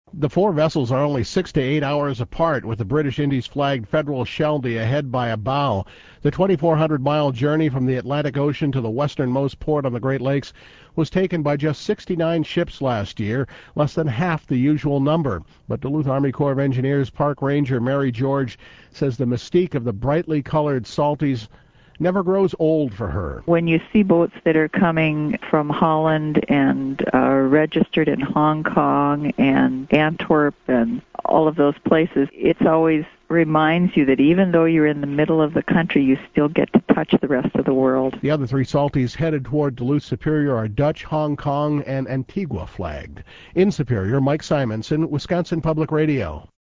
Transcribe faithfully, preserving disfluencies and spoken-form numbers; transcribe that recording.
The four vessels are only six to eight hours apart, with the British Indies-flagged Federal Shelby ahead by a bow. The twenty-four hundred mile journey from the Atlantic Ocean to the westernmost port on the Great Lakes was taken by just sixty-nine ships last year, less than half the usual number. But Duluth Army Corps of Engineers Park Ranger Mary George says the mystique of the brightly colored Salties never grows old for her. When you see boats that are coming from Holland and are registered in Hong Kong and Antwerp and all of those places, it's always reminds you that even though you're in the middle of the country, you still get to touch the rest of the world. The other three Salties headed toward Duluth Superior are Dutch, Hong Kong, and Antigua flagged. In Superior, Mike Simonson, Wisconsin Public Radio.